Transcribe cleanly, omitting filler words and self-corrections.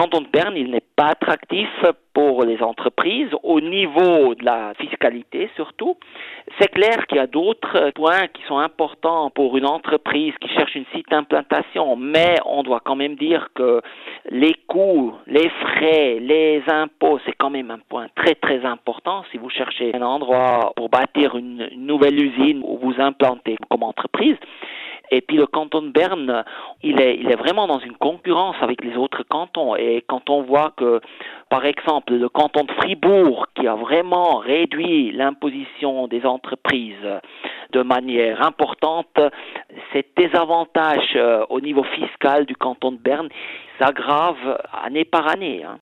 canton de Berne, il n'est pas attractif pour les entreprises au niveau de la fiscalité surtout. C'est clair qu'il y a d'autres points qui sont importants pour une entreprise qui cherche une site d'implantation, mais on doit quand même dire que les coûts, les frais, les impôts, c'est quand même un point très très important si vous cherchez un endroit pour bâtir une nouvelle usine ou vous implanter comme entreprise. Et puis le canton de Berne, il est vraiment dans une concurrence avec les autres cantons. Et quand on voit que, par exemple, le canton de Fribourg, qui a vraiment réduit l'imposition des entreprises de manière importante, ces désavantages au niveau fiscal du canton de Berne s'aggravent année par année.